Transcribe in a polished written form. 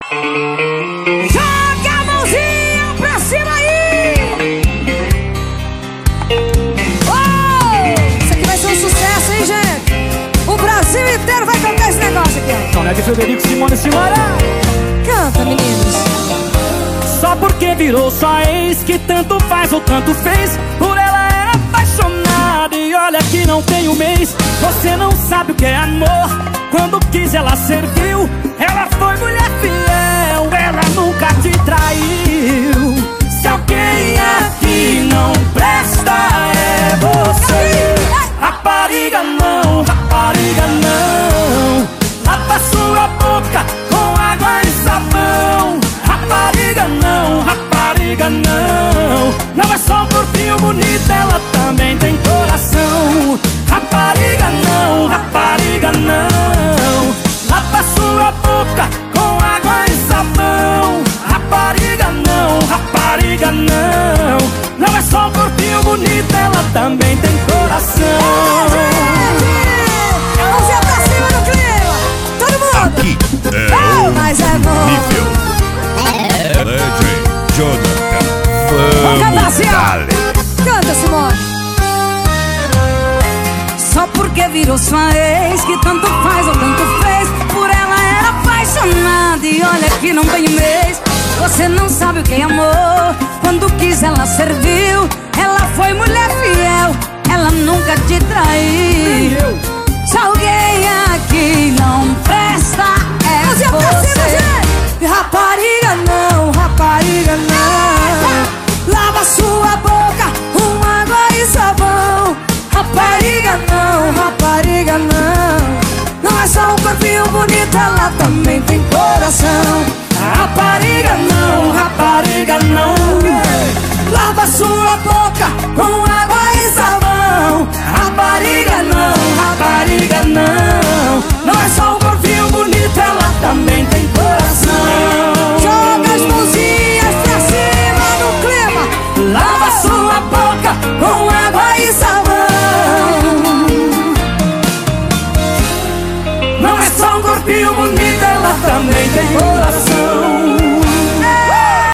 Joga a mãozinha pra cima aí! Oh, isso aqui vai ser um sucesso, hein, gente? O Brasil inteiro vai cantar esse negócio aqui, ó. Então, né, de Frederico, Simone e Simara. Canta, meninos. Só porque virou sua ex, que tanto faz ou tanto fez, por ela era apaixonada e olha que não tem um mês. Você não sabe o que é amor, quando quis ela serviu. Ela foi mulher fiel, ela nunca te traiu. Se alguém aqui não presta é você. Rapariga não, rapariga não. Lava sua boca com água e sabão. Rapariga não, rapariga não. Não é só um corpinho bonito, ela também tem coração. Rapariga não, rapariga não. Lava sua boca com água e sabão. Rapariga não, rapariga não. Não é só um corpinho bonito, ela também tem coração. Mãozinha pra cima no clima. Todo mundo. Aqui é mas é bom. nível Legend Jonathan. Vamos cantar assim, ó. Dale. Canta, Simone. Só porque virou sua ex, que tanto faz ou tanto fez, por ela era apaixonada e olha que não tem um mês. Você não sabe o que é amor, quando quis ela serviu. Ela foi mulher fiel, ela nunca te traiu. Se alguém aqui não presta é você. Rapariga não, rapariga não. Lava sua boca com água e sabão. Rapariga não, rapariga não. Não é só um corpinho bonito, ela também tem coração.